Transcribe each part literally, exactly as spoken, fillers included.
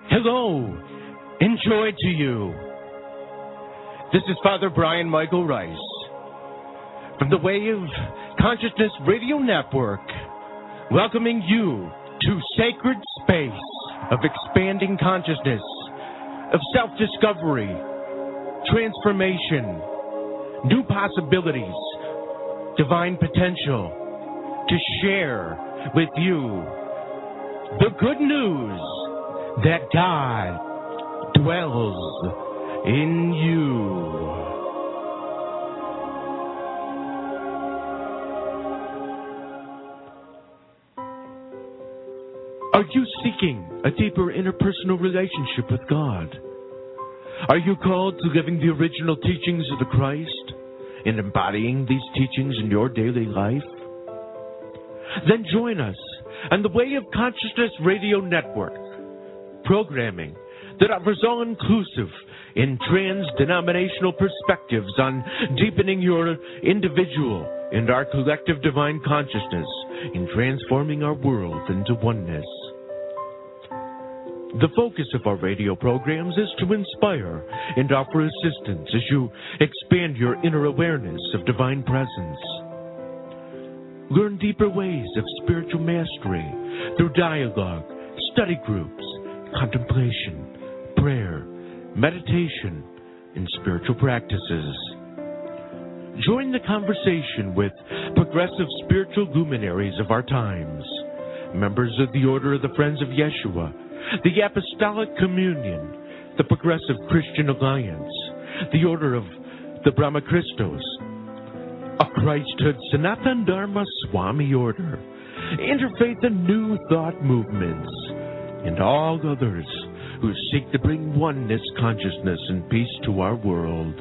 Hello, enjoy to you. This is Father Brian Michael Rice from the Way of Consciousness Radio Network, welcoming you to sacred space of expanding consciousness, of self-discovery, transformation, new possibilities, divine potential, to share with you the good news that God dwells in you. Are you seeking a deeper interpersonal relationship with God? Are you called to living the original teachings of the Christ and embodying these teachings in your daily life? Then join us on the Way of Consciousness Radio Network, programming that offers all-inclusive and trans-denominational perspectives on deepening your individual and our collective divine consciousness in transforming our world into oneness. The focus of our radio programs is to inspire and offer assistance as you expand your inner awareness of divine presence. Learn deeper ways of spiritual mastery through dialogue, study groups, contemplation, prayer, meditation, and spiritual practices. Join the conversation with progressive spiritual luminaries of our times, members of the Order of the Friends of Yeshua, the Apostolic Communion, the Progressive Christian Alliance, the Order of the Brahma Christos, a Christhood Sanatana Dharma Swami Order, Interfaith and New Thought movements, and all others who seek to bring oneness, consciousness, and peace to our world.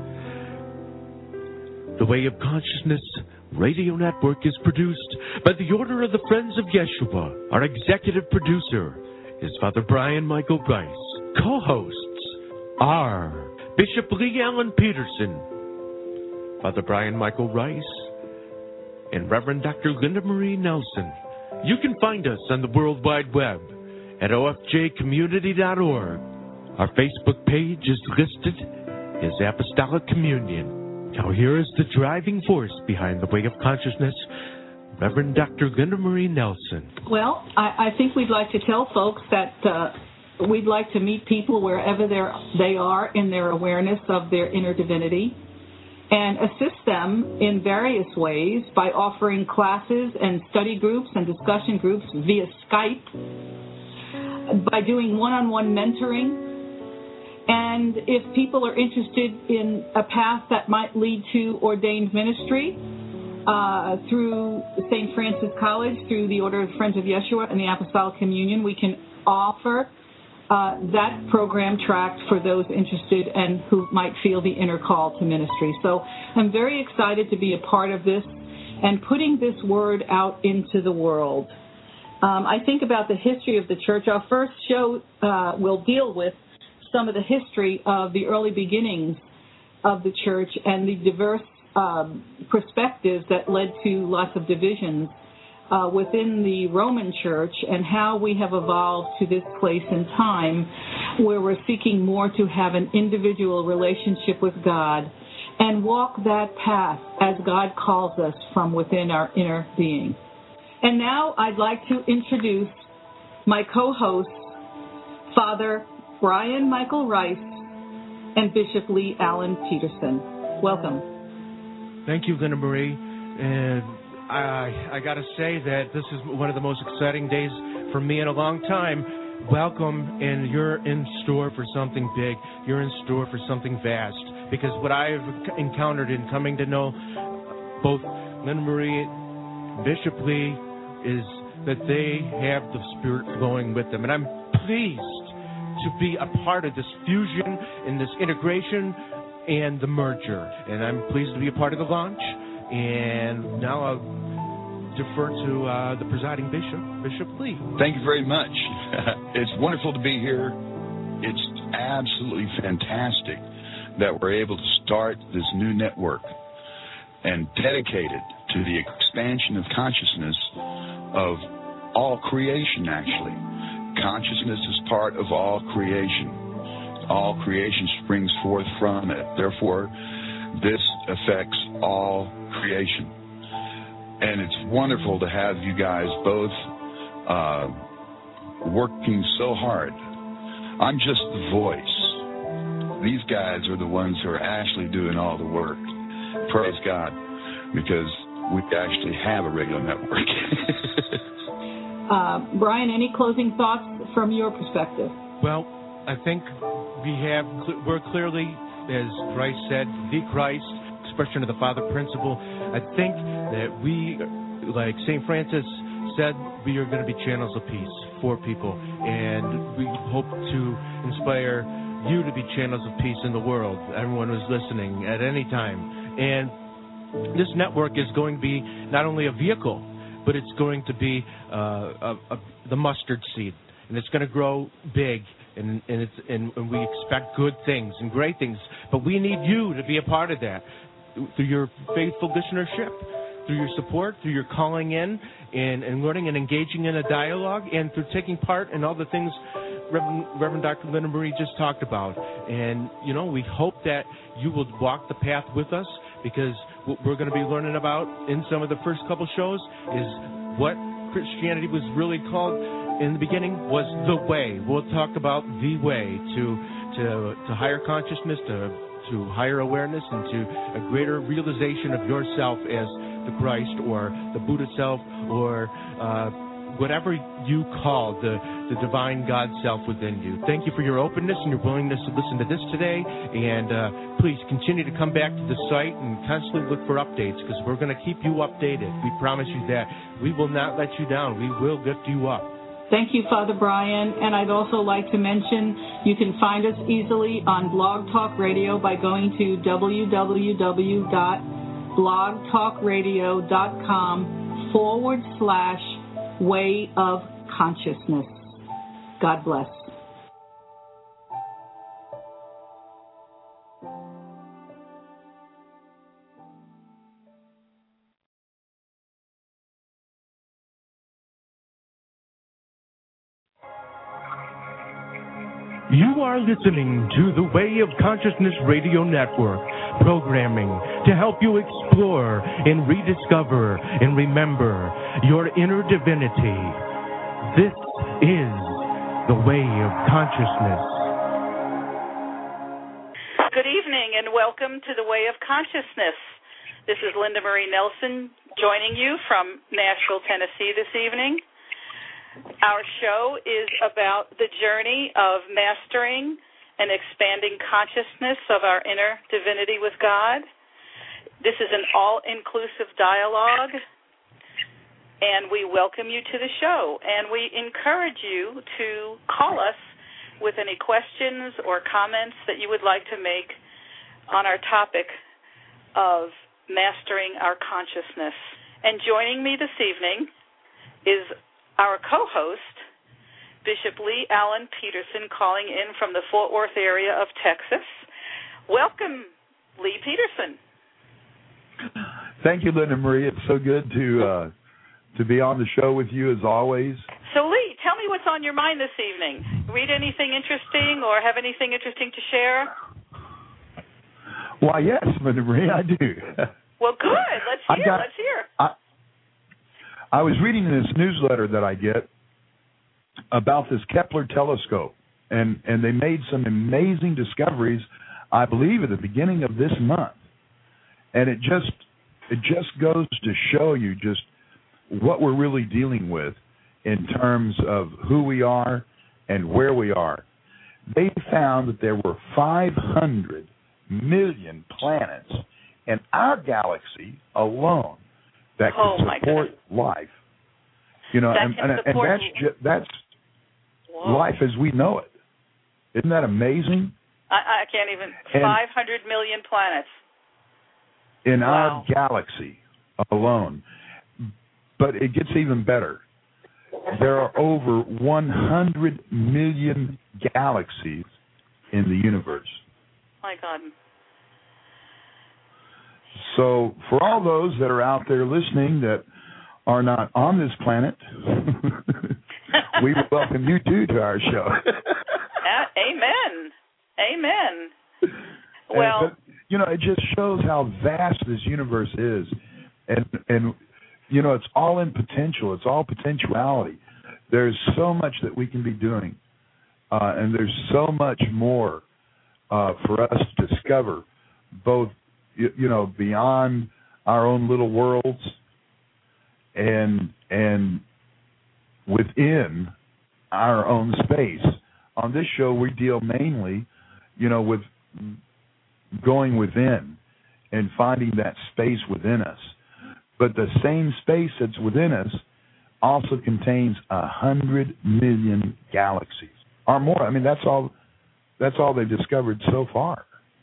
The Way of Consciousness Radio Network is produced by the Order of the Friends of Yeshua. Our executive producer is Father Brian Michael Rice. Co-hosts are Bishop Lee Allen Peterson, Father Brian Michael Rice, and Reverend Doctor Linda Marie Nelson. You can find us on the World Wide Web at O F J community dot org. Our Facebook page is listed as Apostolic Communion. Now here is the driving force behind the Way of Consciousness, Reverend Doctor Linda Marie Nelson. Well, I, I think we'd like to tell folks that uh, we'd like to meet people wherever they're, they are in their awareness of their inner divinity and assist them in various ways by offering classes and study groups and discussion groups via Skype, by doing one-on-one mentoring. And if people are interested in a path that might lead to ordained ministry uh, through Saint Francis College, through the Order of Friends of Yeshua and the Apostolic Communion, we can offer uh, that program tract for those interested and who might feel the inner call to ministry. So I'm very excited to be a part of this and putting this word out into the world. Um, I think about the history of the church. Our first show uh, will deal with some of the history of the early beginnings of the church and the diverse um, perspectives that led to lots of divisions uh, within the Roman Church, and how we have evolved to this place in time where we're seeking more to have an individual relationship with God and walk that path as God calls us from within our inner being. And now I'd like to introduce my co-hosts, Father Brian Michael Rice and Bishop Lee Allen Peterson. Welcome. Thank you, Linda Marie. And I, I got to say that this is one of the most exciting days for me in a long time. Welcome, and you're in store for something big. You're in store for something vast. Because what I've encountered in coming to know both Linda Marie and Bishop Lee is that they have the Spirit flowing with them. And I'm pleased to be a part of this fusion and this integration and the merger. And I'm pleased to be a part of the launch. And now I'll defer to uh, the presiding bishop, Bishop Lee. Thank you very much. It's wonderful to be here. It's absolutely fantastic that we're able to start this new network and dedicate it to the expansion of consciousness of all creation, actually. Consciousness is part of all creation. All creation springs forth from it. Therefore, this affects all creation. And it's wonderful to have you guys both uh, working so hard. I'm just the voice. These guys are the ones who are actually doing all the work. Praise God, because we actually have a radio network. uh, Brian, any closing thoughts from your perspective? Well, I think we have, we're clearly, as Christ said, the Christ, expression of the Father principle. I think that we, like Saint Francis said, we are going to be channels of peace for people, and we hope to inspire you to be channels of peace in the world, everyone who's listening at any time. And this network is going to be not only a vehicle, but it's going to be uh, a, a, the mustard seed, and it's going to grow big, and, and, it's, and, and we expect good things and great things. But we need you to be a part of that through your faithful listenership, through your support, through your calling in and, and learning and engaging in a dialogue, and through taking part in all the things Reverend, Reverend Doctor Linda Marie just talked about. And, you know, we hope that you will walk the path with us, because what we're going to be learning about in some of the first couple shows is what Christianity was really called in the beginning was the way. We'll talk about the way to to, to higher consciousness, to, to higher awareness, and to a greater realization of yourself as the Christ or the Buddha self, or uh, whatever you call the, the divine God self within you. Thank you for your openness and your willingness to listen to this today. And uh, please continue to come back to the site and constantly look for updates, because we're going to keep you updated. We promise you that. We will not let you down. We will lift you up. Thank you, Father Brian. And I'd also like to mention you can find us easily on Blog Talk Radio by going to w w w dot blog talk radio dot com forward slash way of consciousness. God bless. You are listening to the Way of Consciousness Radio Network, programming to help you explore and rediscover and remember your inner divinity. This is the Way of Consciousness. Good evening and welcome to the Way of Consciousness. This is Linda Marie Nelson joining you from Nashville, Tennessee this evening. Our show is about the journey of mastering and expanding consciousness of our inner divinity with God. This is an all-inclusive dialogue, and we welcome you to the show. And we encourage you to call us with any questions or comments that you would like to make on our topic of mastering our consciousness. And joining me this evening is our co-host, Bishop Lee Allen Peterson, calling in from the Fort Worth area of Texas. Welcome, Lee Peterson. Thank you, Linda Marie. It's so good to uh, to be on the show with you as always. So, Lee, tell me what's on your mind this evening. Read anything interesting or have anything interesting to share? Why, yes, Linda Marie, I do. Well, good. Let's hear. Got, Let's hear. I, I was reading this newsletter that I get about this Kepler telescope, and, and they made some amazing discoveries, I believe, at the beginning of this month. And it just it just goes to show you just what we're really dealing with in terms of who we are and where we are. They found that there were five hundred million planets in our galaxy alone that oh, could support life. You know, that and, and, and that's ju- that's Whoa. life as we know it. Isn't that amazing? I, I can't even. And five hundred million planets. In wow. our galaxy alone. But it gets even better. There are over one hundred million galaxies in the universe. My God. So for all those that are out there listening that are not on this planet, we welcome you, too, to our show. uh, amen. Amen. Well, and, but, you know, it just shows how vast this universe is. And, and you know, it's all in potential. It's all potentiality. There's so much that we can be doing. Uh, and there's so much more uh, for us to discover, both, you, you know, beyond our own little worlds and and within our own space. On this show, we deal mainly, you know, with going within and finding that space within us. But the same space that's within us also contains a hundred million galaxies or more. I mean, that's all. That's all they've discovered so far.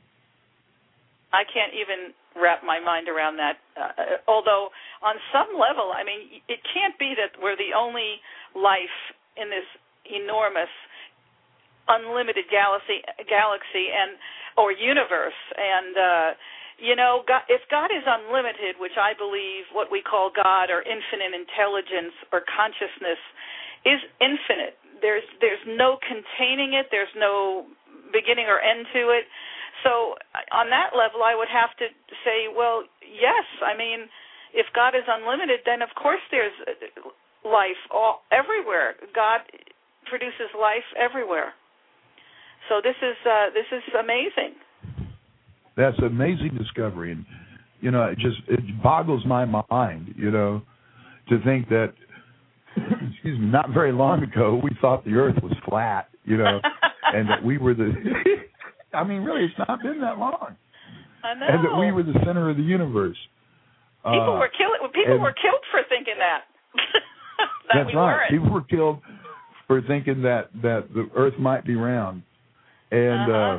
I can't even wrap my mind around that. Uh, although, on some level, I mean, it can't be that we're the only life in this enormous, unlimited galaxy, galaxy and or universe. And uh, you know, God, if God is unlimited, which I believe what we call God or infinite intelligence or consciousness is infinite. There's there's no containing it. There's no beginning or end to it. So on that level, I would have to say, well, yes. I mean, if God is unlimited, then of course there's life all everywhere. God produces life everywhere. So this is uh, this is amazing. That's an amazing discovery, and you know, it just it boggles my mind, you know, to think that excuse me, not very long ago we thought the Earth was flat, you know, and that we were the. I mean, really, it's not been that long. I know. And that we were the center of the universe. People uh, were killed. People were killed for thinking that. that that's we right. weren't. People were killed for thinking that, that the Earth might be round, and uh-huh. uh,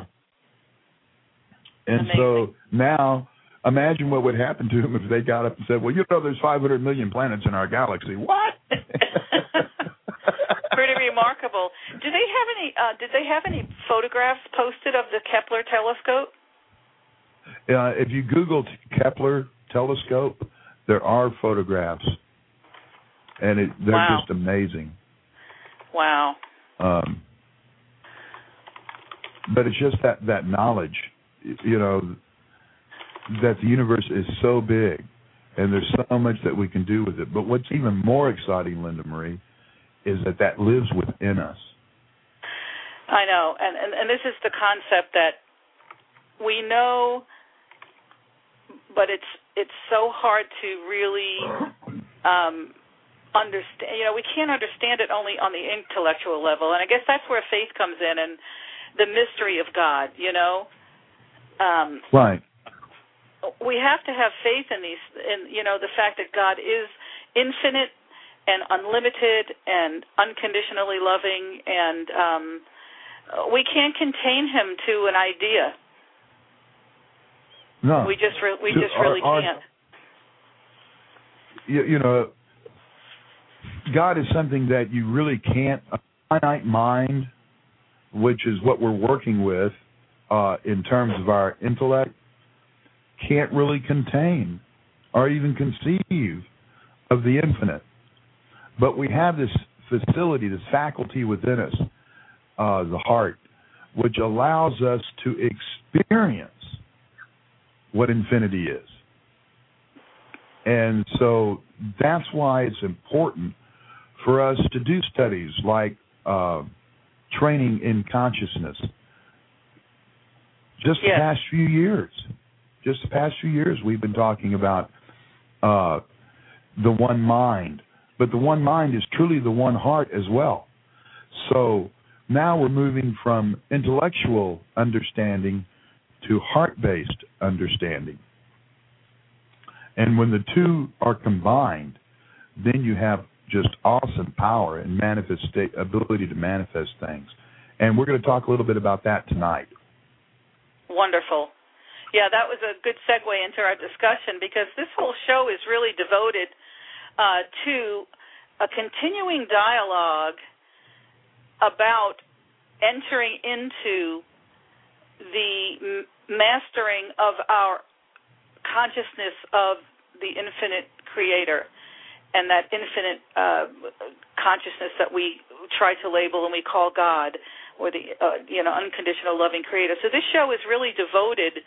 and Amazing. so now, imagine what would happen to them if they got up and said, "Well, you know, there's five hundred million planets in our galaxy." What? Pretty remarkable. Do they have any? Uh, did they have any photographs posted of the Kepler telescope? Uh, if you Google Kepler telescope, there are photographs, and it, they're wow. just amazing. Wow. Um, but it's just that, that knowledge, you know, that the universe is so big, and there's so much that we can do with it. But what's even more exciting, Linda Marie, is that that lives within us. I know, and, and, and this is the concept that we know, but it's it's so hard to really um, understand. You know, we can't understand it only on the intellectual level, and I guess that's where faith comes in and the mystery of God. You know, um, right. We have to have faith in these, in you know, the fact that God is infinite and unlimited and unconditionally loving, and um, we can't contain Him to an idea. No, we just re- we to just our, really our, can't. You, you know, God is something that you really can't. A finite mind, which is what we're working with uh, in terms of our intellect, can't really contain or even conceive of the infinite. But we have this facility, this faculty within us, uh, the heart, which allows us to experience what infinity is. And so that's why it's important for us to do studies like uh, training in consciousness. Just the yes. past few years, just the past few years, we've been talking about uh, the one mind. But the one mind is truly the one heart as well. So now we're moving from intellectual understanding to heart-based understanding. And when the two are combined, then you have just awesome power and manifest ability to manifest things. And we're going to talk a little bit about that tonight. Wonderful. Yeah, that was a good segue into our discussion, because this whole show is really devoted uh, to a continuing dialogue about entering into the m- mastering of our consciousness of the infinite creator, and that infinite uh, consciousness that we try to label and we call God, or the uh, you know unconditional loving Creator. So this show is really devoted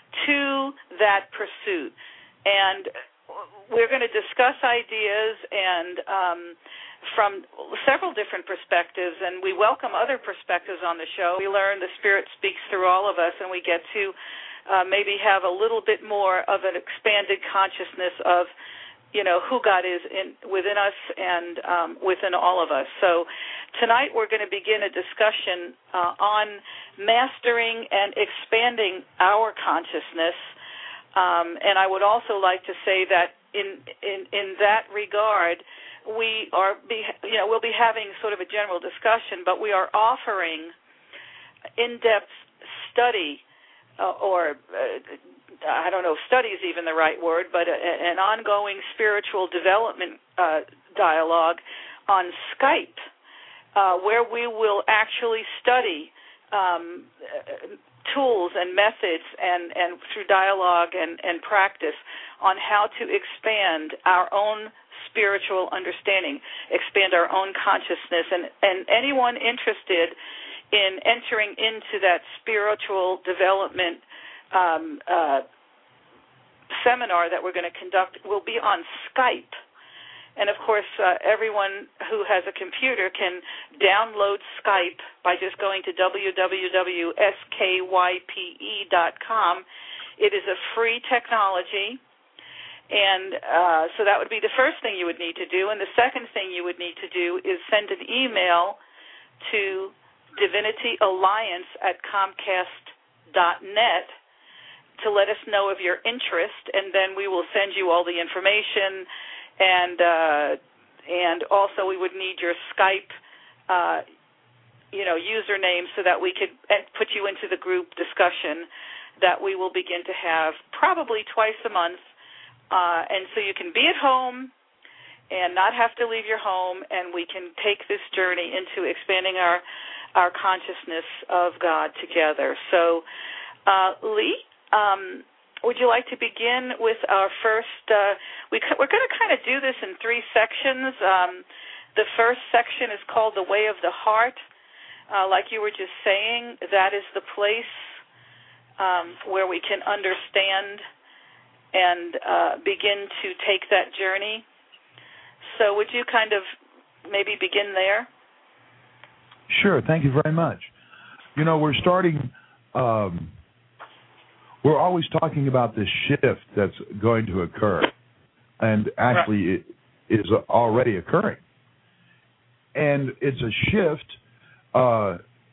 to that pursuit, and we're going to discuss ideas and um, from several different perspectives, and we welcome other perspectives on the show. We learn the Spirit speaks through all of us, and we get to uh, maybe have a little bit more of an expanded consciousness of, you know, who God is in within us and um, within all of us. So tonight we're going to begin a discussion uh, on mastering and expanding our consciousness. Um, and I would also like to say that in in, in that regard, we are be, you know we'll be having sort of a general discussion, but we are offering in-depth study uh, or uh, I don't know if study is even the right word, but a, an ongoing spiritual development uh, dialogue on Skype, uh, where we will actually study um, tools and methods and, and through dialogue and, and practice on how to expand our own spiritual understanding, expand our own consciousness. And, and anyone interested in entering into that spiritual development um, uh, seminar that we're going to conduct will be on Skype. And, of course, uh, everyone who has a computer can download Skype by just going to w w w dot skype dot com. It is a free technology, and uh, so that would be the first thing you would need to do. And the second thing you would need to do is send an email to divinity alliance at comcast dot net to let us know of your interest, and then we will send you all the information. And uh, and also we would need your Skype, uh, you know, username so that we could put you into the group discussion that we will begin to have probably twice a month. Uh, and so you can be at home and not have to leave your home, and we can take this journey into expanding our our consciousness of God together. So, uh, Lee, um, would you like to begin with our first, uh, we, we're going to kind of do this in three sections. Um, the first section is called The Way of the Heart. Uh, like you were just saying, that is the place um, where we can understand and uh, begin to take that journey. So would you kind of maybe begin there? Sure. Thank you very much. You know, we're starting... Um, We're always talking about this shift that's going to occur, and actually it is already occurring. And it's a shift uh,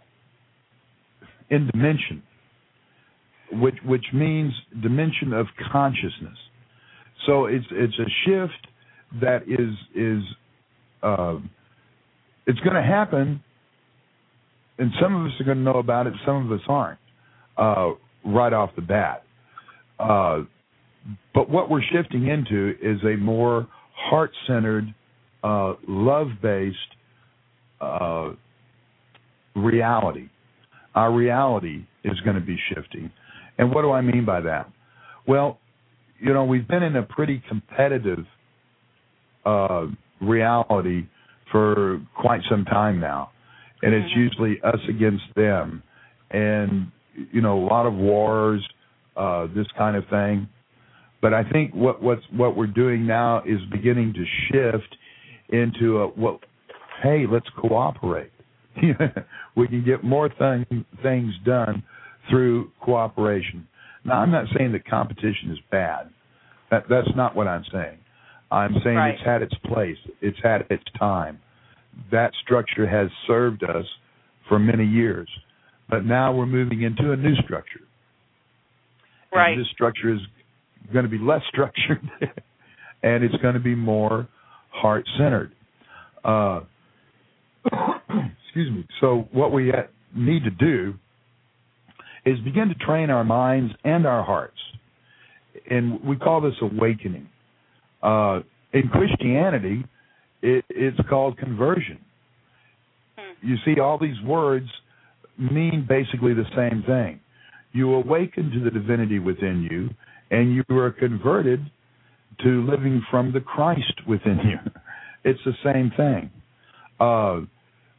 in dimension, which which means dimension of consciousness. So it's it's a shift that is is uh, it's going to happen, and some of us are going to know about it, some of us aren't. Uh, right off the bat. Uh, but what we're shifting into is a more heart-centered, uh, love-based uh, reality. Our reality is going to be shifting. And what do I mean by that? Well, you know, we've been in a pretty competitive uh, reality for quite some time now. And it's usually us against them. And you know, a lot of wars, uh, this kind of thing. But I think what what's, what we're doing now is beginning to shift into a, well, hey, let's cooperate. We can get more thing, things done through cooperation. Now, I'm not saying that competition is bad. That, that's not what I'm saying. I'm saying right. It's had its place. It's had its time. That structure has served us for many years. But now we're moving into a new structure. Right. And this structure is going to be less structured, and it's going to be more heart-centered. Uh, excuse me. So what we need to do is begin to train our minds and our hearts. And we call this awakening. Uh, in Christianity, it, it's called conversion. Hmm. You see, all these words mean basically the same thing. You awaken to the divinity within you, and you are converted to living from the Christ within you. It's the same thing. Uh,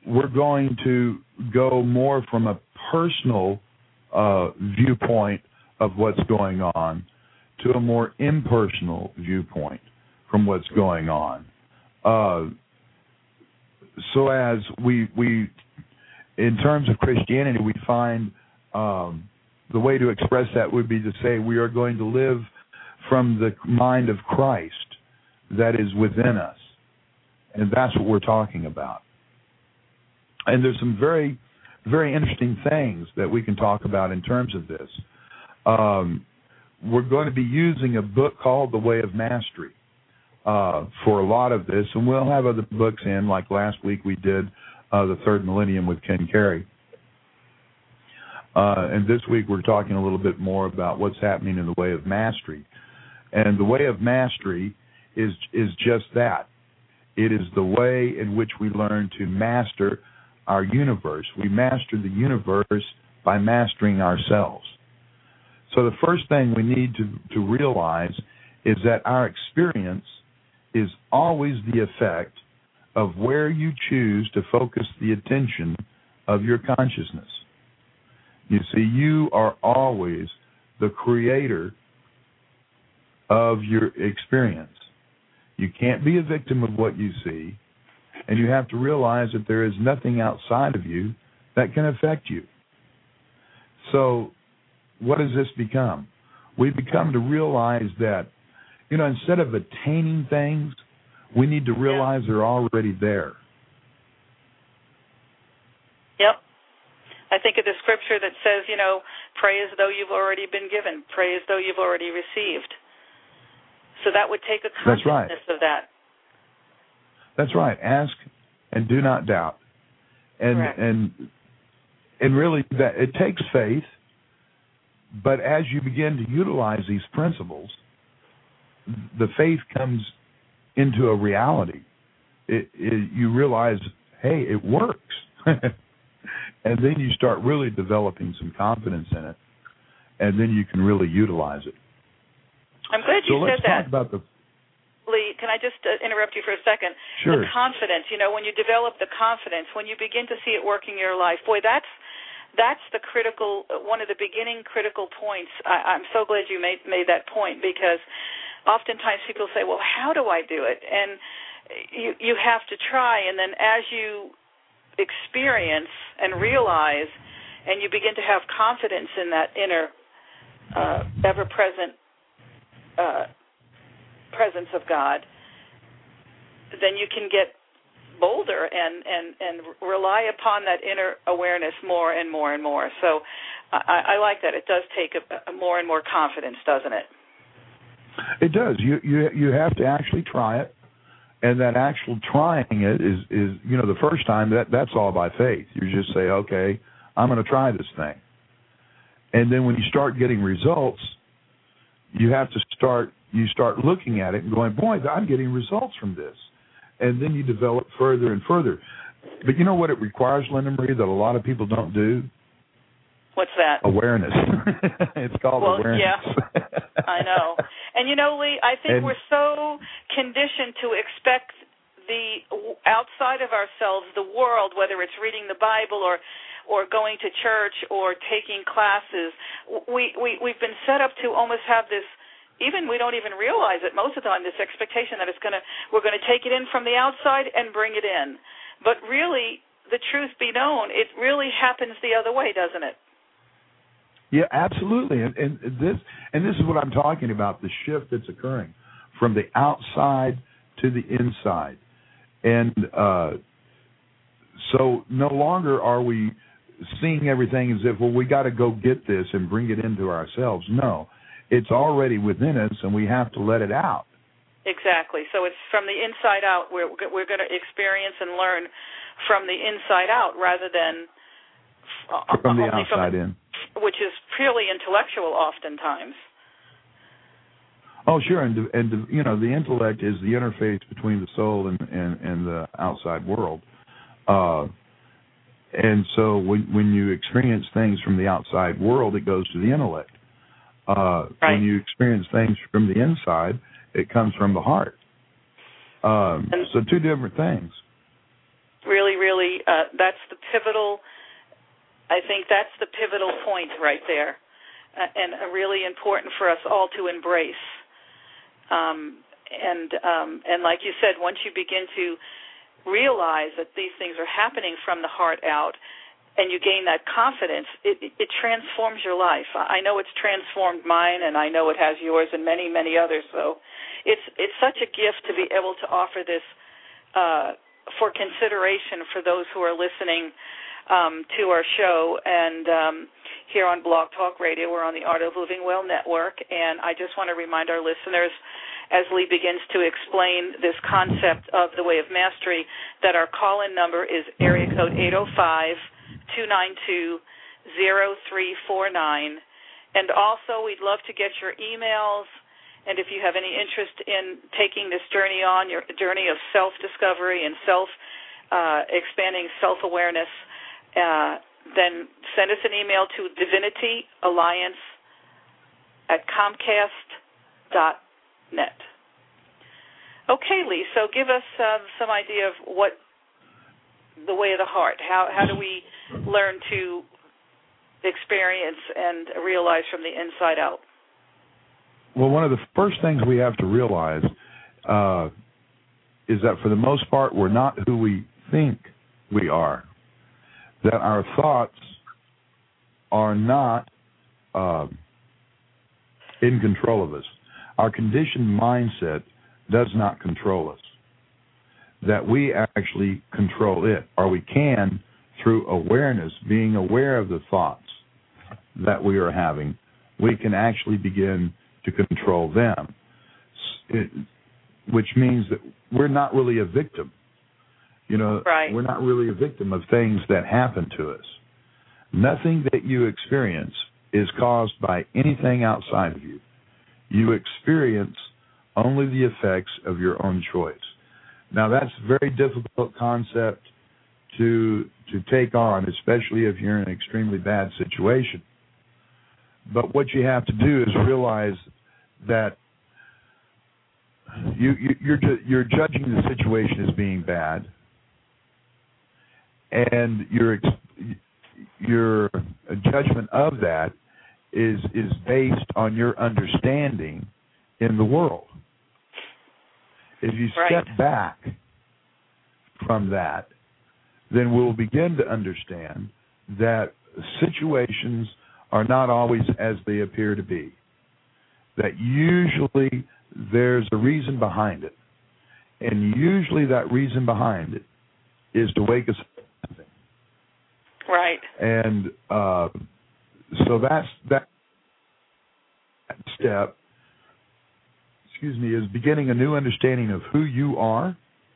we're going to go more from a personal uh, viewpoint of what's going on to a more impersonal viewpoint from what's going on. Uh, so as we, we, in terms of Christianity, we find um, the way to express that would be to say we are going to live from the mind of Christ that is within us. And that's what we're talking about. And there's some very, very interesting things that we can talk about in terms of this. Um, we're going to be using a book called The Way of Mastery uh, for a lot of this, and we'll have other books in, like last week we did uh, The Third Millennium with Ken Carey. Uh, and this week we're talking a little bit more about what's happening in the Way of Mastery. And the Way of Mastery is is just that. It is the way in which we learn to master our universe. We master the universe by mastering ourselves. So the first thing we need to, to realize is that our experience is always the effect of where you choose to focus the attention of your consciousness. You see, you are always the creator of your experience. You can't be a victim of what you see, and you have to realize that there is nothing outside of you that can affect you. So what does this become? We become to realize that, you know, instead of attaining things, we need to realize yeah. they're already there. Yep. I think of the scripture that says, you know, pray as though you've already been given. Pray as though you've already received. So that would take a consciousness That's right. of that. That's right. Ask and do not doubt. And Correct. and and really that it takes faith, but as you begin to utilize these principles, the faith comes into a reality. It, it, you realize, hey, it works. And then you start really developing some confidence in it, and then you can really utilize it. I'm glad you so said let's that. Talk about the Lee, can I just uh, interrupt you for a second? Sure. The confidence, you know, when you develop the confidence, when you begin to see it working in your life, boy, that's that's the critical, one of the beginning critical points. I, I'm so glad you made made that point, because oftentimes people say, well, how do I do it? And you you have to try, and then as you experience and realize, and you begin to have confidence in that inner, uh, ever-present uh, presence of God, then you can get bolder and, and, and rely upon that inner awareness more and more and more. So I, I like that. It does take a, a more and more confidence, doesn't it? It does. You you you have to actually try it. And that actual trying it is, is, you know, the first time, that that's all by faith. You just say, okay, I'm going to try this thing. And then when you start getting results, you have to start, you start looking at it and going, boy, I'm getting results from this. And then you develop further and further. But you know what it requires, Linda Marie, that a lot of people don't do? What's that? Awareness. It's called well, awareness. Yeah, I know. And, you know, Lee, I think and, we're so conditioned to expect the outside of ourselves, the world, whether it's reading the Bible or or going to church or taking classes, we, we, we've been set up to almost have this, even we don't even realize it most of the time, this expectation that it's gonna we're going to take it in from the outside and bring it in. But really, the truth be known, it really happens the other way, doesn't it? Yeah, absolutely, and, and this and this is what I'm talking about, the shift that's occurring from the outside to the inside. And uh, so no longer are we seeing everything as if, well, we got to go get this and bring it into ourselves. No, it's already within us, and we have to let it out. Exactly. So it's from the inside out. We're, we're going to experience and learn from the inside out rather than from the only outside from, in. Which is purely intellectual oftentimes. Oh, sure, and and you know the intellect is the interface between the soul and and, and the outside world, uh, and so when when you experience things from the outside world, it goes to the intellect. Uh, right. When you experience things from the inside, it comes from the heart. Um, so two different things. really, really, uh, that's the pivotal, I think that's the pivotal point right there, uh, and uh, really important for us all to embrace. Um, and um, and like you said, once you begin to realize that these things are happening from the heart out, and you gain that confidence, it, it transforms your life. I know it's transformed mine, and I know it has yours and many, many others. So it's it's such a gift to be able to offer this uh, for consideration for those who are listening um, to our show. And um, here on Blog Talk Radio, we're on the Art of Living Well Network, and I just want to remind our listeners, as Lee begins to explain this concept of the Way of Mastery, that our call-in number is area code eight oh five, two nine two, oh three four nine. And also, we'd love to get your emails, and if you have any interest in taking this journey on, your journey of self-discovery and self-expanding uh, self-awareness, uh, then send us an email to divinity alliance at comcast dot net. Okay, Lee, so give us uh, some idea of what the way of the heart, how how do we learn to experience and realize from the inside out? Well, one of the first things we have to realize uh, is that for the most part, we're not who we think we are, that our thoughts are not uh, in control of us. Our conditioned mindset does not control us, that we actually control it, or we can through awareness, being aware of the thoughts that we are having, we can actually begin to control them, it, which means that we're not really a victim. You know, right. We're not really a victim of things that happen to us. Nothing that you experience is caused by anything outside of you. You experience only the effects of your own choice. Now, that's a very difficult concept to to take on, especially if you're in an extremely bad situation. But what you have to do is realize that you, you, you're you're judging the situation as being bad, and your your judgment of that is is based on your understanding in the world. If you step right. back from that, then we'll begin to understand that situations are not always as they appear to be. That usually there's a reason behind it. And usually that reason behind it is to wake us up. Right. And uh, so that's that step, excuse me, is beginning a new understanding of who you are,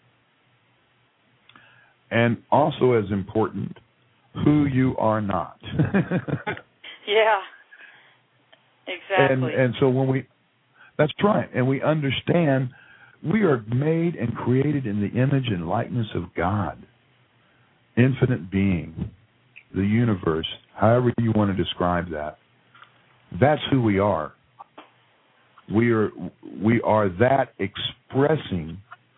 and also as important, who you are not. Yeah, exactly. And, and so when we, that's right, and we understand we are made and created in the image and likeness of God, infinite being, the universe, however you want to describe that. That's who we are. We are we are that expressing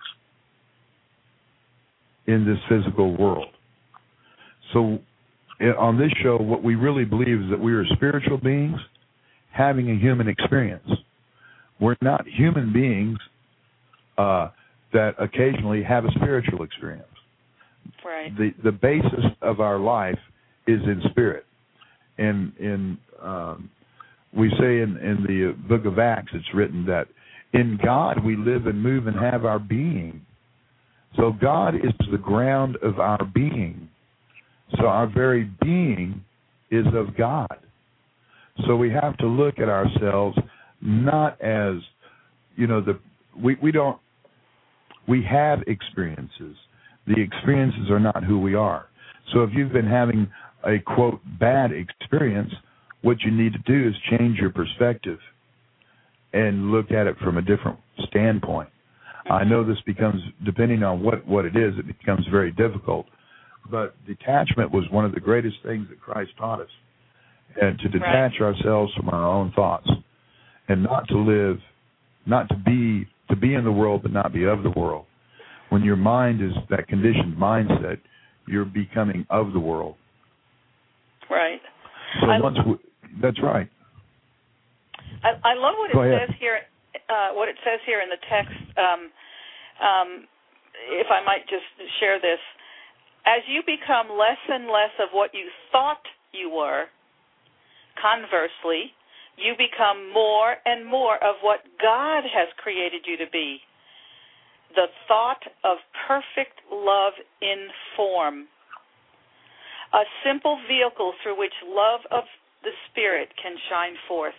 in this physical world. So on this show, what we really believe is that we are spiritual beings having a human experience. We're not human beings uh, that occasionally have a spiritual experience. Right. The the basis of our life is in spirit. And in um, we say in, in the book of Acts, it's written that in God we live and move and have our being. So God is the ground of our being. So our very being is of God. So we have to look at ourselves not as, you know, the we, we don't, we have experiences. The experiences are not who we are. So if you've been having a, quote, bad experience, what you need to do is change your perspective and look at it from a different standpoint. I know this becomes, depending on what, what it is, it becomes very difficult. But detachment was one of the greatest things that Christ taught us. And to detach right. ourselves from our own thoughts and not to live, not to be, to be in the world but not be of the world. when your mind is that conditioned mindset, you're becoming of the world. Right. So I, once we, that's right. I, I love what it Go ahead. says here. Uh, what it says here in the text. Um, um, if I might just share this, as you become less and less of what you thought you were, conversely, you become more and more of what God has created you to be. The thought of perfect love in form. A simple vehicle through which love of the Spirit can shine forth.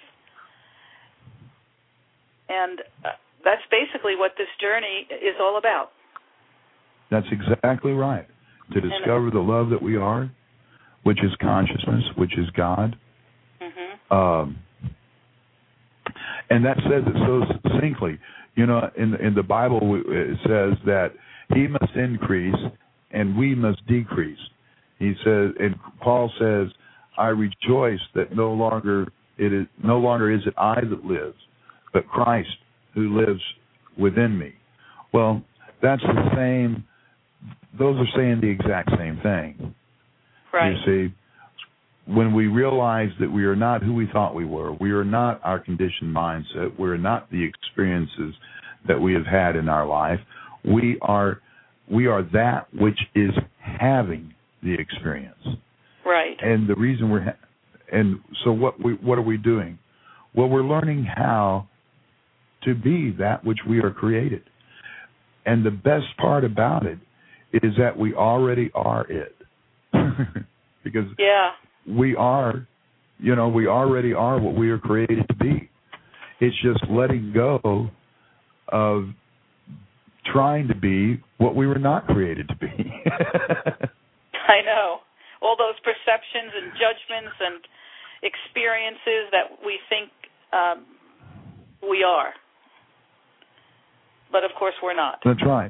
And uh, that's basically what this journey is all about. That's exactly right. To discover the love that we are, which is consciousness, which is God. Mm-hmm. Um, and that says it so succinctly. You know, in, in the Bible it says that He must increase and we must decrease. He says, and Paul says, I rejoice that no longer it is no longer is it I that lives, but Christ who lives within me. Well, that's the same. Those are saying the exact same thing. Right. You see, when we realize that we are not who we thought we were, we are not our conditioned mindset, we're not the experiences that we have had in our life, we are we are that which is having the experience. Right. And the reason we're ha- and so what we what are we doing? Well, we're learning how to be that which we are created. And the best part about it is that we already are it. Because yeah. we are, you know, we already are what we are created to be. It's just letting go of trying to be what we were not created to be. I know. All those perceptions and judgments and experiences that we think um, we are. But, of course, we're not. That's right.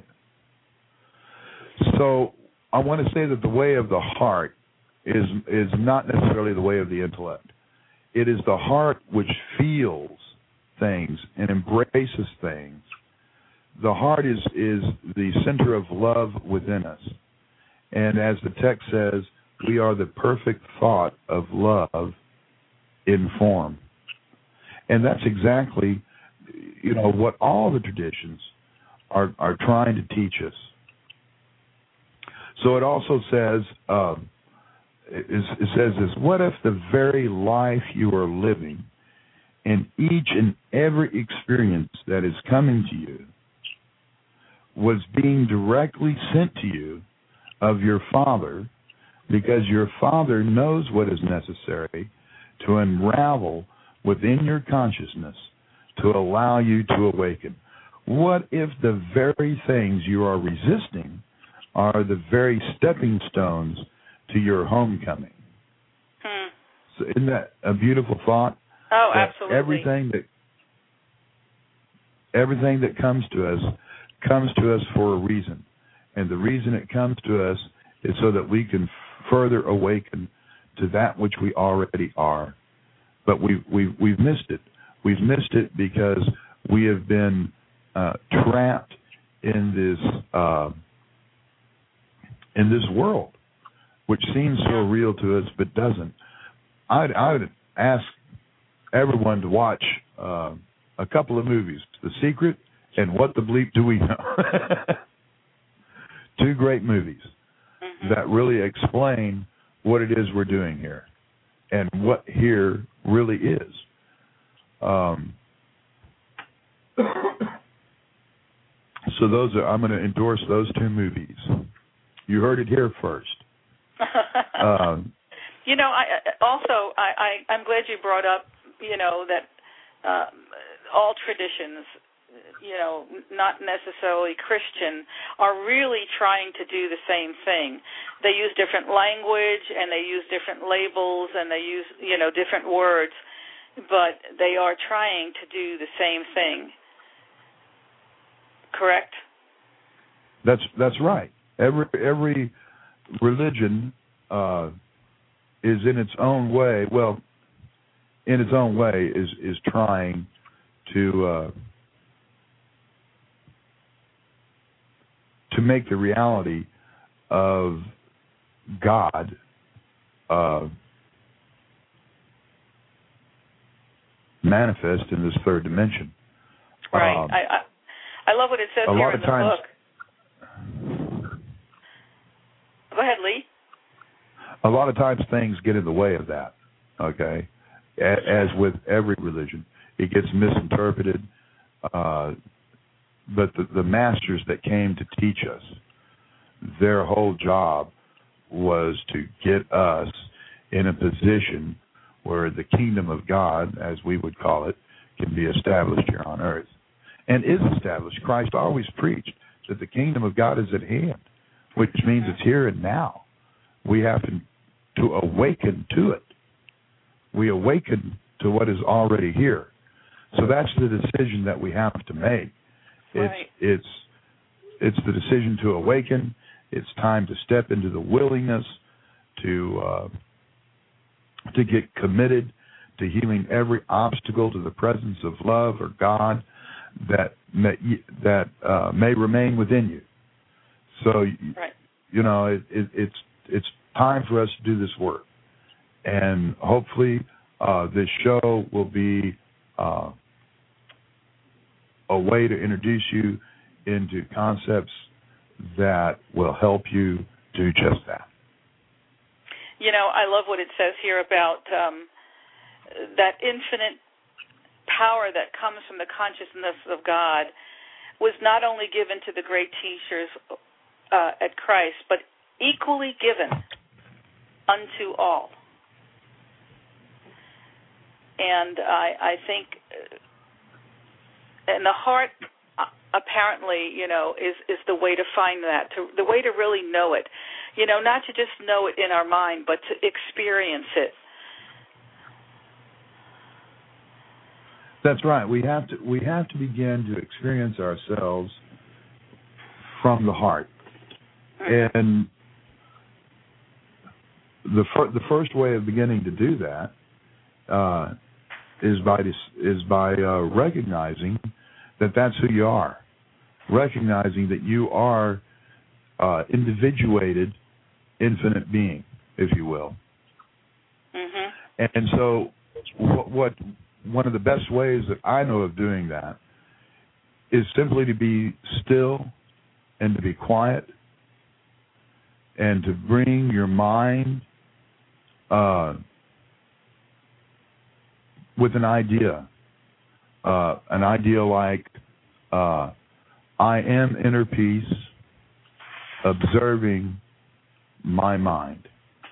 So I want to say that the way of the heart is is not necessarily the way of the intellect. It is the heart which feels things and embraces things. The heart is, is the center of love within us. And as the text says, we are the perfect thought of love in form. And that's exactly, you know, what all the traditions are, are trying to teach us. So it also says, uh, it, it says this, what if the very life you are living and each and every experience that is coming to you was being directly sent to you of your Father, because your Father knows what is necessary to unravel within your consciousness to allow you to awaken? What if the very things you are resisting are the very stepping stones to your homecoming? Hmm. So isn't that a beautiful thought? Oh, that absolutely. Everything that everything that comes to us comes to us for a reason. And the reason it comes to us is so that we can further awaken to that which we already are. But we, we, we've missed it. We've missed it because we have been uh, trapped in this uh, in this world, which seems so real to us but doesn't. I'd, I'd ask everyone to watch uh, a couple of movies, The Secret and What the Bleep Do We Know? Two great movies mm-hmm. that really explain what it is we're doing here and what here really is. Um, so those are, I'm going to endorse those two movies. You heard it here first. um, you know, I also I, I I'm glad you brought up, you know, that um, all traditions, you know, not necessarily Christian, are really trying to do the same thing. They use different language and they use different labels and they use, you know, different words, but they are trying to do the same thing. Correct? That's that's right. Every every religion uh, is in its own way. Well, in its own way, is is trying to uh, to make the reality of God uh, manifest in this third dimension. Right. Um, I, I I love what it says here in the times, book. Go ahead, Lee. A lot of times things get in the way of that, okay? As with every religion, it gets misinterpreted. Uh, but the, the masters that came to teach us, their whole job was to get us in a position where the kingdom of God, as we would call it, can be established here on earth. And is established. Christ always preached that the kingdom of God is at hand, which means it's here and now. We have to, to awaken to it. We awaken to what is already here. So that's the decision that we have to make. It's right. it's it's the decision to awaken. It's time to step into the willingness to uh, to get committed to healing every obstacle to the presence of love or God that may, that uh, may remain within you. So right. you know it, it, it's it's time for us to do this work, and hopefully uh, this show will be uh, a way to introduce you into concepts that will help you do just that. You know, I love what it says here about um, that infinite power that comes from the consciousness of God was not only given to the great teachers uh, at Christ, but equally given unto all. And I, I think, and the heart apparently, you know, is, is the way to find that, to, the way to really know it. You know, not to just know it in our mind, but to experience it. That's right. We have to we have to begin to experience ourselves from the heart, mm-hmm. and the fir- the first way of beginning to do that uh, is by is by uh, recognizing that that's who you are, recognizing that you are uh, individuated, infinite being, if you will. Mm-hmm. And so, what, what one of the best ways that I know of doing that is simply to be still and to be quiet and to bring your mind uh, with an idea, uh, an idea like, uh, I am inner peace, observing my mind.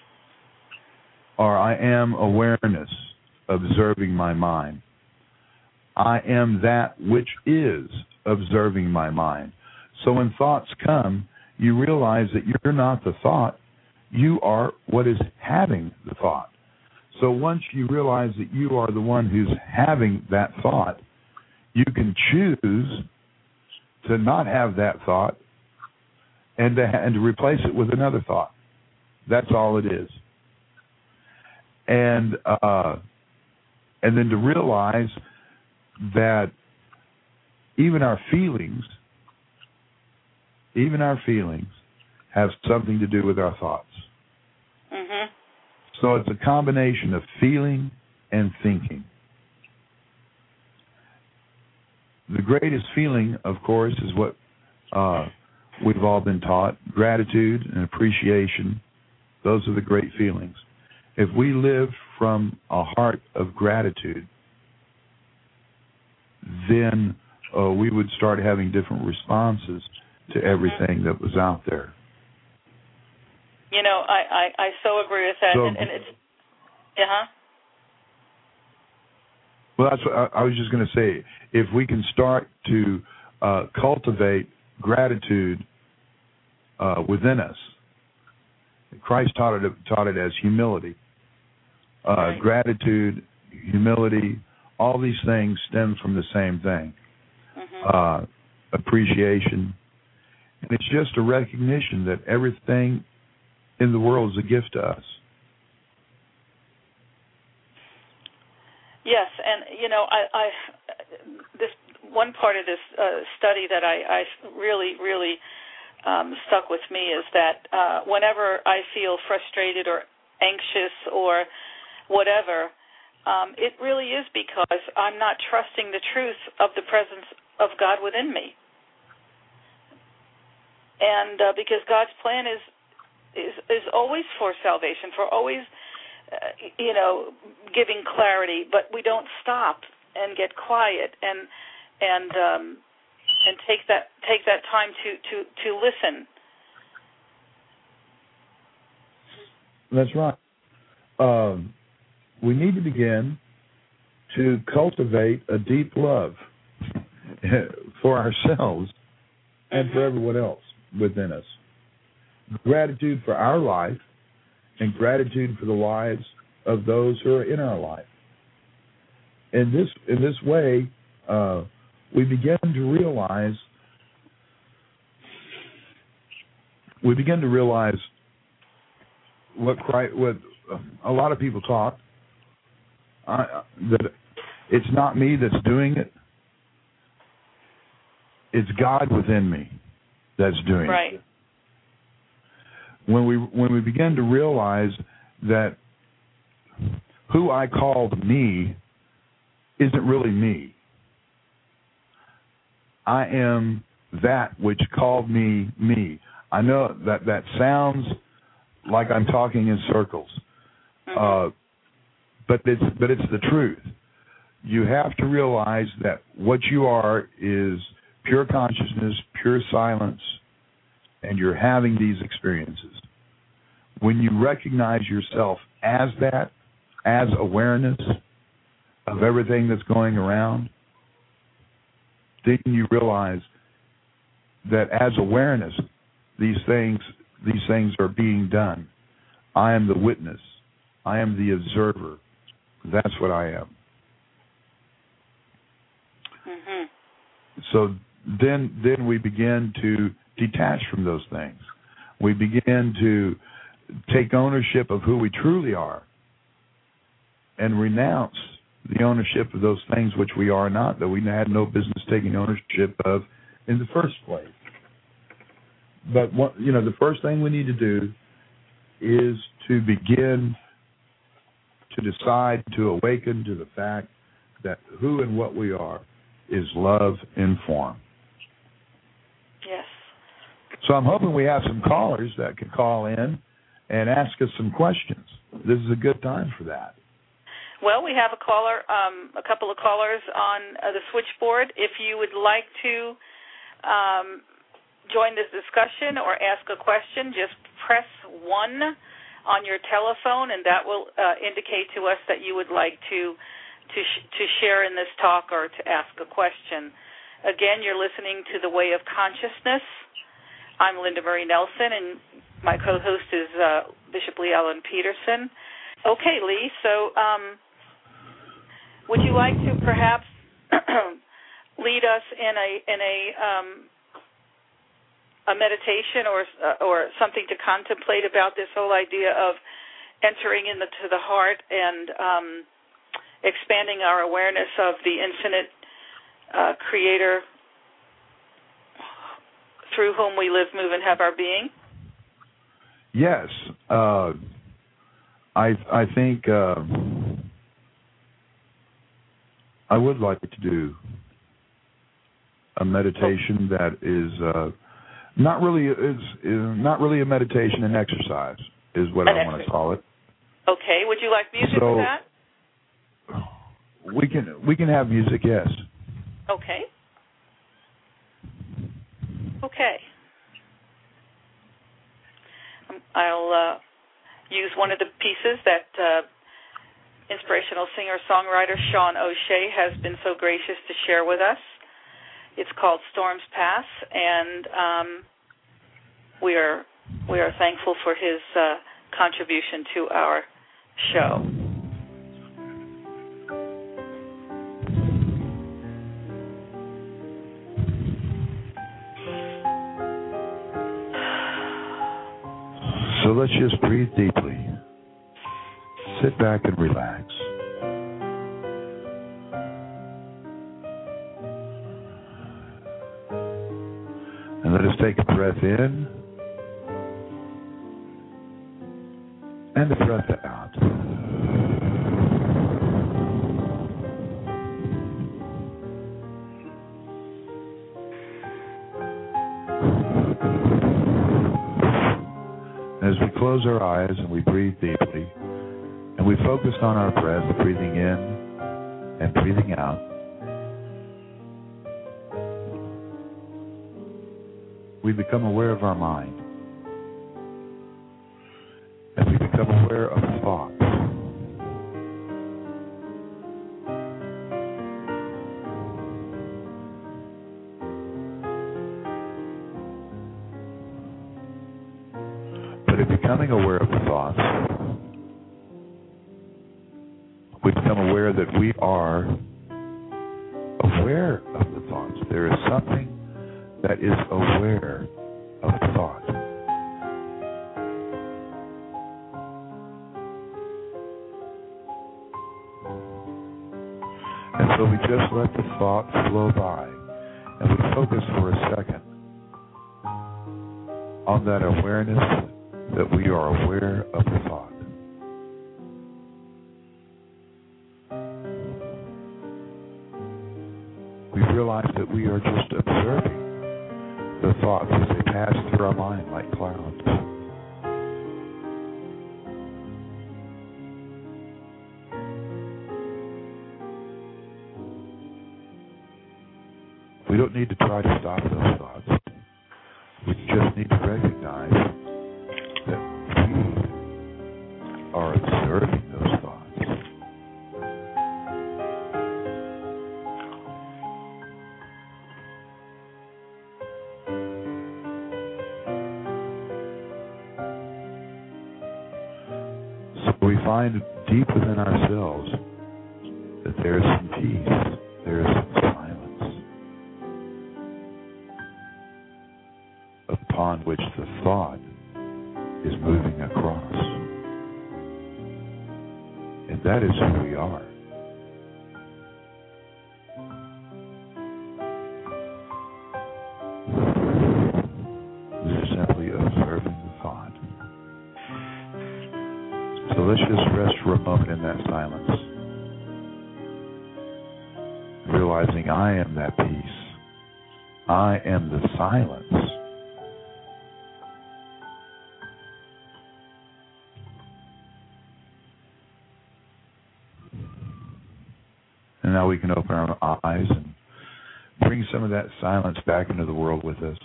Or I am awareness, observing my mind. I am that which is observing my mind. So when thoughts come, you realize that you're not the thought, you are what is having the thought. So once you realize that you are the one who's having that thought, you can choose to not have that thought and to, and to replace it with another thought. That's all it is. And uh, and then to realize that even our feelings, even our feelings have something to do with our thoughts. Mm-hmm. So it's a combination of feeling and thinking. The greatest feeling, of course, is what uh, we've all been taught, gratitude and appreciation. Those are the great feelings. If we live from a heart of gratitude, then uh, we would start having different responses to everything that was out there. You know, I, I, I so agree with that. So, and, and it's, uh-huh. Well, that's what I, I was just going to say. If we can start to uh, cultivate gratitude uh, within us, Christ taught it, taught it as humility. Uh, right. Gratitude, humility, all these things stem from the same thing. Mm-hmm. Uh, appreciation. And it's just a recognition that everything in the world is a gift to us. Yes, and, you know, I, I this one part of this uh, study that I, I really, really um, stuck with me is that uh, whenever I feel frustrated or anxious or whatever, um, it really is because I'm not trusting the truth of the presence of God within me. And uh, because God's plan is, is is always for salvation, for always, uh, you know, giving clarity, but we don't stop and get quiet and and um, and take that take that time to, to, to listen. That's right. Um, we need to begin to cultivate a deep love for ourselves and mm-hmm. for everyone else within us. Gratitude for our life and gratitude for the lives of those who are in our life. In this in this way, uh, we begin to realize we begin to realize what Christ, what a lot of people taught, uh, that it's not me that's doing it, it's God within me that's doing right. it. When we when we begin to realize that who I called me isn't really me. I am that which called me me. I know that that sounds like I'm talking in circles, mm-hmm. uh, but it's but it's the truth. You have to realize that what you are is pure consciousness, pure silence, and you're having these experiences. When you recognize yourself as that, as awareness of everything that's going around, then you realize that as awareness, these things these things are being done. I am the witness. I am the observer. That's what I am. Mm-hmm. So then then we begin to detach from those things. We begin to take ownership of who we truly are and renounce the ownership of those things which we are not, that we had no business taking ownership of in the first place. But what, you know, the first thing we need to do is to begin to decide to awaken to the fact that who and what we are is love in form. Yes. So I'm hoping we have some callers that can call in and ask us some questions. This is a good time for that. Well, we have a caller, um, a couple of callers on uh, the switchboard. If you would like to um, join this discussion or ask a question, just press one on your telephone, and that will uh, indicate to us that you would like to to, sh- to share in this talk or to ask a question. Again, you're listening to The Way of Consciousness. I'm Linda Marie Nelson, and my co-host is uh, Bishop Lee Allen Peterson. Okay, Lee, so um, would you like to perhaps lead us in a in a um, a meditation or uh, or something to contemplate about this whole idea of entering into the heart and um, expanding our awareness of the infinite uh, Creator through whom we live, move, and have our being? Yes, uh, I I think uh, I would like to do a meditation that is uh, not really is, is not really a meditation, an exercise is what An I want to call it. Okay. Would you like music so, with that? We can we can have music, yes. Okay. Okay. Um, I'll uh, use one of the pieces that uh, inspirational singer-songwriter Sean O'Shea has been so gracious to share with us. It's called Storms Pass, and um, we are we are thankful for his uh, contribution to our show. So let's just breathe deeply. Sit back and relax. And let us take a breath in and a breath out. As we close our eyes and we breathe deeply, and we focus on our breath, breathing in and breathing out, we become aware of our mind. And we become aware of thoughts. But in becoming aware of the thoughts, we become aware that we are aware of the thoughts. There is something that is aware of thought. And so we just let the thought flow by, and we focus for a second on that awareness that we are aware of the thought. We realize that we are just observing the thoughts as they pass through our mind like clouds. We don't need to try to stop those thoughts. We just need to recognize that we are observing those thoughts. We find deep within ourselves that there is some peace, there is some silence, upon which the thought is moving across. And that is who we are. We're simply observing the thought. So let's just rest for a moment in that silence, realizing I am that peace. I am the silence. And now we can open our eyes and bring some of that silence back into the world with us.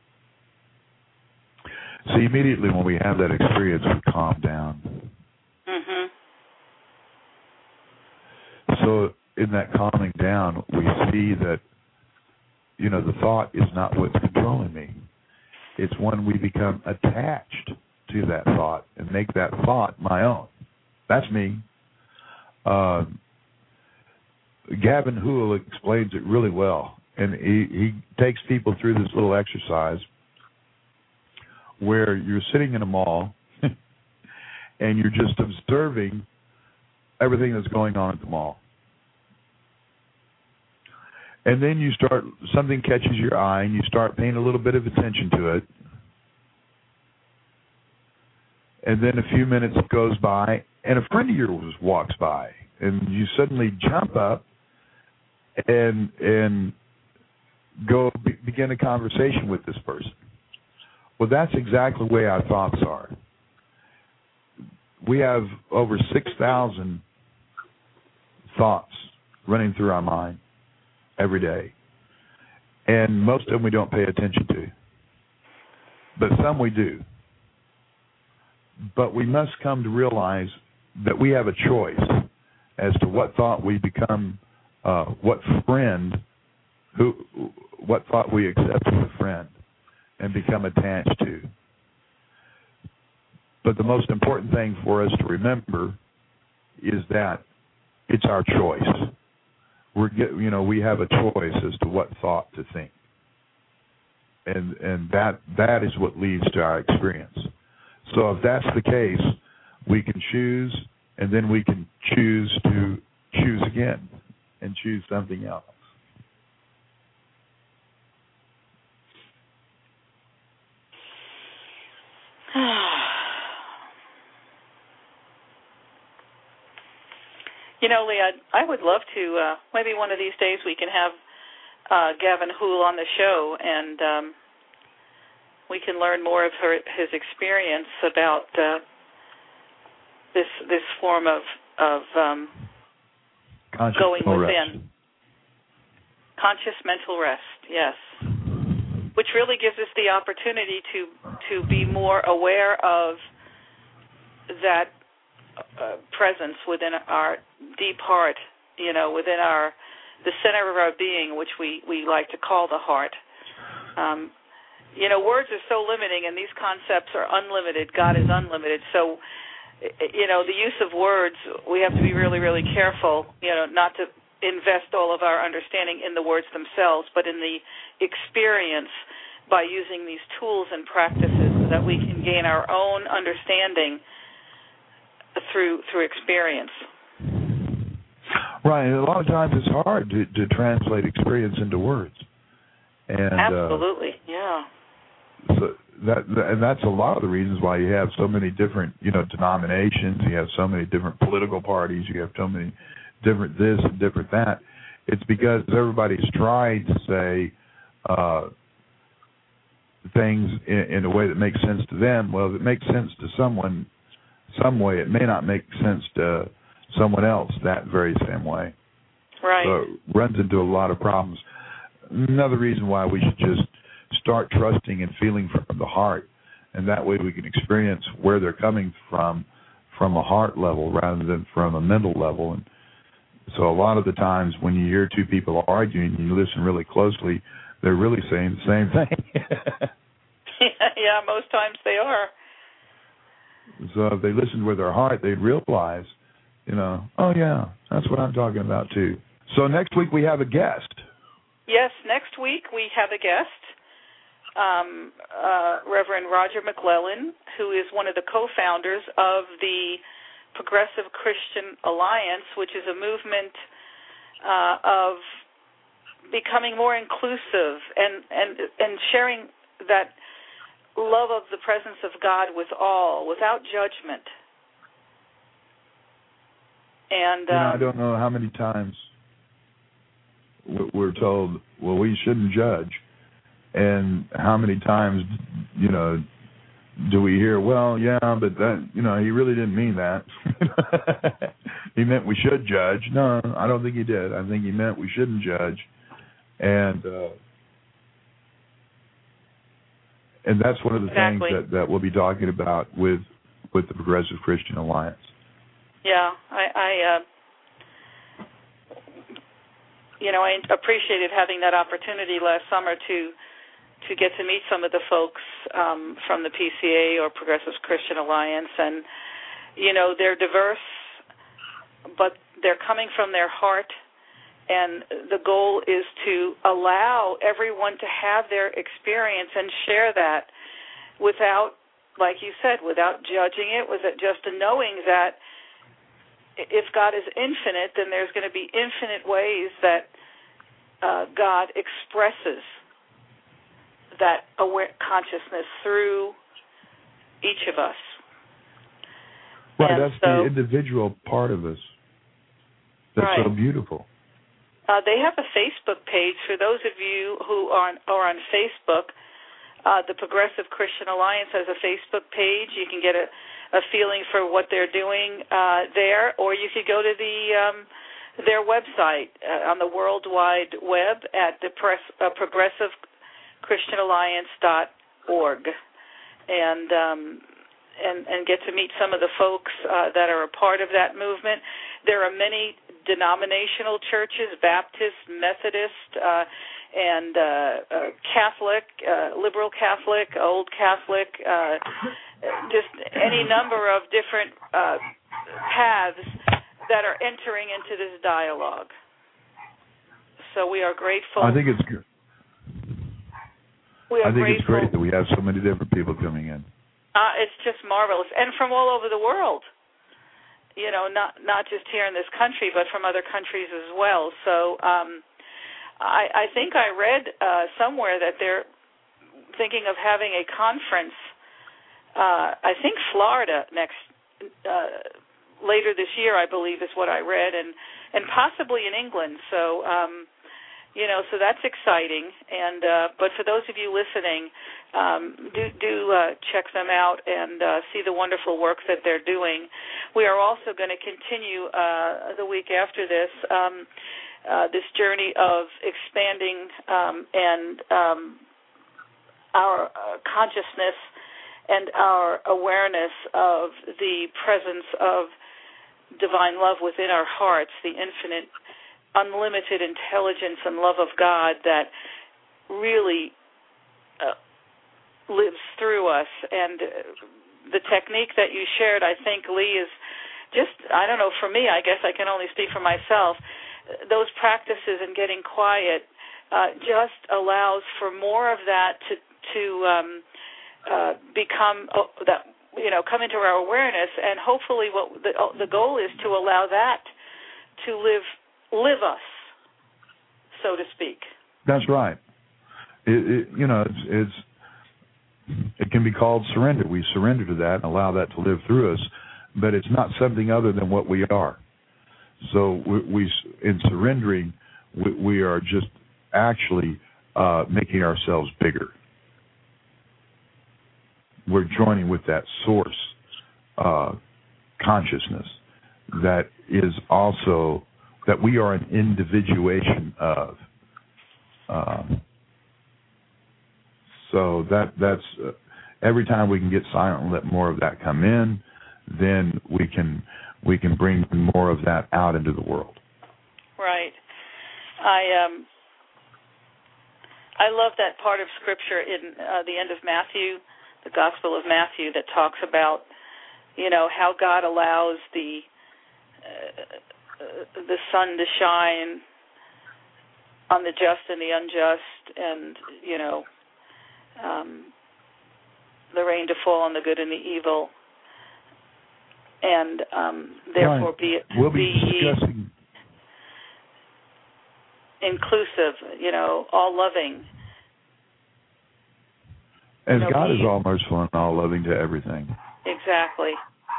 See, immediately when we have that experience, we calm down. Mm-hmm. So in that calming down, we see that, you know, the thought is not what's controlling me. It's when we become attached to that thought and make that thought my own. That's me. Uh, Gavin Hoole explains it really well. And he, he takes people through this little exercise where you're sitting in a mall and you're just observing everything that's going on at the mall. And then you start, something catches your eye and you start paying a little bit of attention to it. And then a few minutes goes by and a friend of yours walks by and you suddenly jump up and and go be, begin a conversation with this person. Well, that's exactly the way our thoughts are. We have over six thousand thoughts running through our mind every day. And most of them we don't pay attention to. But some we do. But we must come to realize that we have a choice as to what thought we become, uh, what friend, who, what thought we accept as a friend and become attached to. But the most important thing for us to remember is that it's our choice. We're get, you know, we have a choice as to what thought to think, and and that that is what leads to our experience. So if that's the case, we can choose, and then we can choose to choose again and choose something else. You know, Leah, I would love to, uh, maybe one of these days we can have uh, Gavin Houle on the show, and um, we can learn more of her, his experience about uh, this this form of, of um, going within. Rest. Conscious mental rest, yes. Which really gives us the opportunity to, to be more aware of that uh, presence within our deep heart, you know, within our the center of our being, which we, we like to call the heart. Um, you know, words are so limiting, and these concepts are unlimited. God is unlimited. So, you know, the use of words, we have to be really, really careful, you know, not to invest all of our understanding in the words themselves, but in the experience by using these tools and practices so that we can gain our own understanding through through experience. Right. A lot of times it's hard to, to translate experience into words. And, Absolutely, uh, yeah. So that, and that's a lot of the reasons why you have so many different, you know, denominations. You have so many different political parties. You have so many different this and different that. It's because everybody's trying to say uh, things in, in a way that makes sense to them. Well, if it makes sense to someone some way, it may not make sense to someone else that very same way. Right. So it runs into a lot of problems. Another reason why we should just start trusting and feeling from the heart, and that way we can experience where they're coming from from a heart level rather than from a mental level. And so a lot of the times when you hear two people arguing and you listen really closely, they're really saying the same thing. Yeah, most times they are. So if they listened with their heart, they'd realize, you know, oh, yeah, that's what I'm talking about, too. So next week we have a guest. Yes, next week we have a guest, um, uh, Reverend Roger McClellan, who is one of the co-founders of the Progressive Christian Alliance, which is a movement uh, of becoming more inclusive and, and, and sharing that love of the presence of God with all, without judgment. And you know, um, I don't know how many times we're told, well, we shouldn't judge. And how many times, you know, do we hear, well, yeah, but that, you know, he really didn't mean that. He meant we should judge. No, I don't think he did. I think he meant we shouldn't judge. And uh, and that's one of the exactly. things that, that we'll be talking about with with the Progressive Christian Alliance. Yeah, I, I uh, you know, I appreciated having that opportunity last summer to to get to meet some of the folks um, from the P C A or Progressive Christian Alliance, and you know, they're diverse, but they're coming from their heart, and the goal is to allow everyone to have their experience and share that without, like you said, without judging it, with it just knowing that if God is infinite, then there's going to be infinite ways that uh, God expresses that aware consciousness through each of us. Right, and that's so, the individual part of us. That's right. so beautiful. Uh, they have a Facebook page. For those of you who are on, are on Facebook, uh, the Progressive Christian Alliance has a Facebook page. You can get a, a feeling for what they're doing uh, there, or you could go to the um, their website uh, on the World Wide Web at the press, uh, progressive christian alliance dot org, and um, and and get to meet some of the folks uh, that are a part of that movement. There are many denominational churches, Baptist, Methodist, uh, and uh, uh, Catholic, uh, liberal Catholic, old Catholic, uh, just any number of different uh, paths that are entering into this dialogue. So we are grateful. I think it's good. We are I think grateful. it's great that we have so many different people coming in. Uh, it's just marvelous, and from all over the world. You know, not not just here in this country, but from other countries as well. So um, I, I think I read uh, somewhere that they're thinking of having a conference uh, I think Florida next uh, later this year, I believe, is what I read, and and possibly in England. So. Um, You know, so that's exciting. And uh, but for those of you listening, um, do do uh, check them out and uh, see the wonderful work that they're doing. We are also going to continue uh, the week after this um, uh, this journey of expanding um, and um, our uh, consciousness and our awareness of the presence of divine love within our hearts, the infinite, unlimited intelligence and love of God that really uh, lives through us. And uh, the technique that you shared, I think, Lee, is just, I don't know, for me, I guess I can only speak for myself, those practices and getting quiet uh, just allows for more of that to, to um, uh, become, uh, that you know, come into our awareness, and hopefully what the, the goal is to allow that to live live us, so to speak. That's right. It, it, you know, it's, it's it can be called surrender. We surrender to that and allow that to live through us, but it's not something other than what we are. So we, we in surrendering, we, we are just actually uh, making ourselves bigger. We're joining with that source uh, consciousness that is also that we are an individuation of. Uh, so that that's uh, every time we can get silent and let more of that come in, then we can we can bring more of that out into the world. Right. I um I love that part of Scripture in uh, the end of Matthew, the Gospel of Matthew, that talks about, you know, how God allows the uh, the sun to shine on the just and the unjust, and, you know, um, the rain to fall on the good and the evil, and um, therefore right. be it we'll be, be discussing inclusive, you know, all loving. As you know, God be, is all merciful and all loving to everything. Exactly.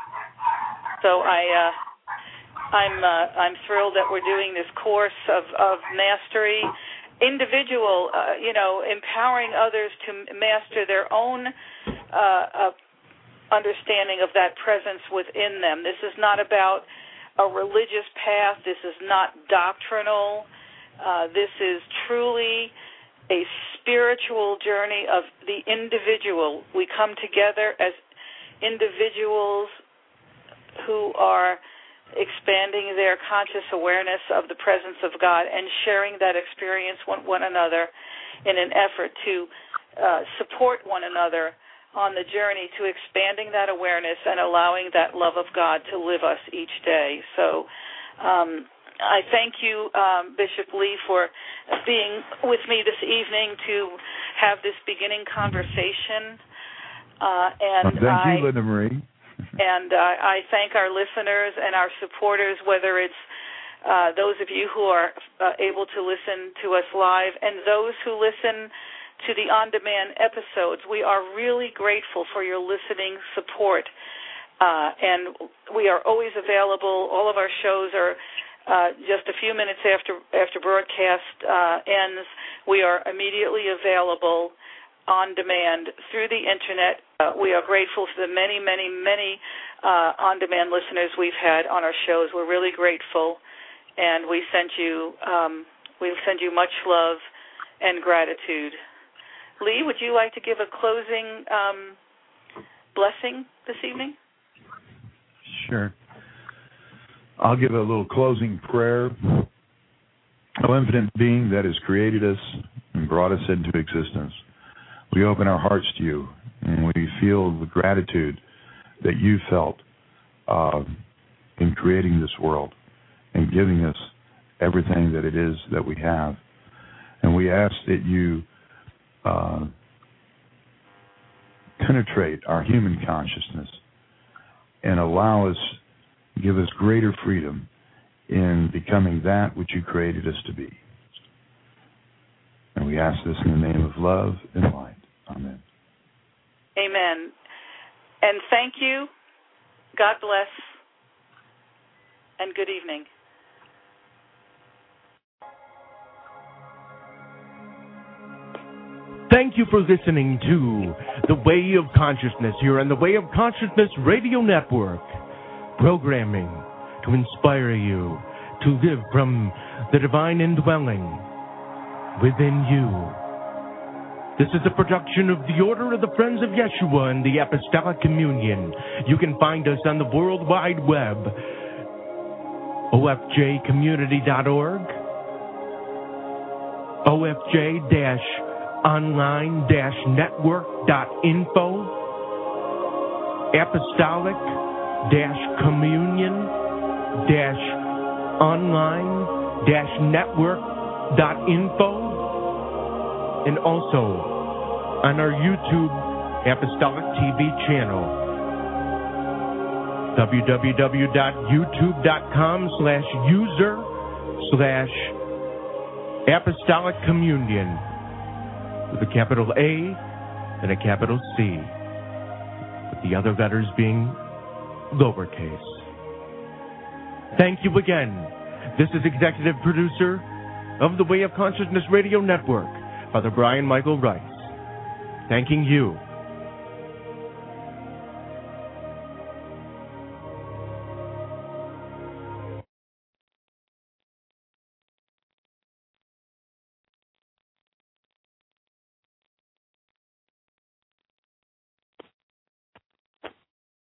So I. Uh, I'm uh, I'm thrilled that we're doing this course of, of mastery, individual, uh, you know, empowering others to master their own uh, uh, understanding of that presence within them. This is not about a religious path. This is not doctrinal. Uh, this is truly a spiritual journey of the individual. We come together as individuals who are expanding their conscious awareness of the presence of God and sharing that experience with one another in an effort to uh, support one another on the journey to expanding that awareness and allowing that love of God to live us each day. So um, I thank you, um, Bishop Lee, for being with me this evening to have this beginning conversation. Uh, and well, thank I, you, Linda Marie. And uh, I thank our listeners and our supporters, whether it's uh, those of you who are uh, able to listen to us live and those who listen to the on-demand episodes. We are really grateful for your listening support. Uh, and we are always available. All of our shows are uh, just a few minutes after, after broadcast uh, ends. We are immediately available on demand through the Internet. Uh, we are grateful for the many, many, many uh, on-demand listeners we've had on our shows. We're really grateful, and we send you um, we send you much love and gratitude. Lee, would you like to give a closing um, blessing this evening? Sure. I'll give a little closing prayer. O infinite being that has created us and brought us into existence, we open our hearts to you, and we feel the gratitude that you felt uh, in creating this world and giving us everything that it is that we have. And we ask that you uh, penetrate our human consciousness and allow us, give us greater freedom in becoming that which you created us to be. And we ask this in the name of love and light. Amen. Amen. And thank you. God bless. And good evening. Thank you for listening to The Way of Consciousness here on the Way of Consciousness Radio Network. Programming to inspire you to live from the divine indwelling within you. This is a production of the Order of the Friends of Yeshua and the Apostolic Communion. You can find us on the World Wide Web, O F J community dot org, O F J online network dot info, apostolic communion online network dot info, and also on our YouTube Apostolic T V channel, w w w dot youtube dot com slash user slash apostolic communion with a capital A and a capital C, with the other letters being lowercase. Thank you again. This is executive producer of the Way of Consciousness Radio Network, Father Brian Michael Rice, thanking you